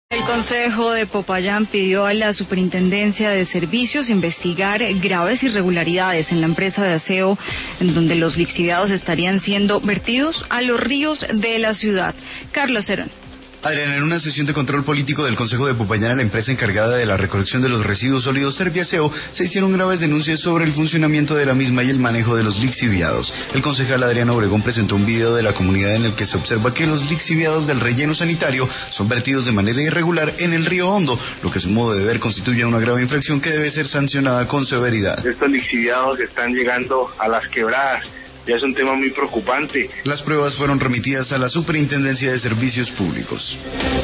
El Consejo de Popayán pidió a la Superintendencia de Servicios investigar graves irregularidades en la empresa de aseo, en donde los lixiviados estarían siendo vertidos a los ríos de la ciudad. Carlos Herón. Adrián, en una sesión de control político del Consejo de Popayán a la empresa encargada de la recolección de los residuos sólidos Serviaseo, se hicieron graves denuncias sobre el funcionamiento de la misma y el manejo de los lixiviados. El concejal Adrián Obregón presentó un video de la comunidad en el que se observa que los lixiviados del relleno sanitario son vertidos de manera irregular en el río Hondo, lo que a su modo de ver constituye una grave infracción que debe ser sancionada con severidad. Estos lixiviados están llegando a las quebradas. Ya es un tema muy preocupante. Las pruebas fueron remitidas a la Superintendencia de Servicios Públicos.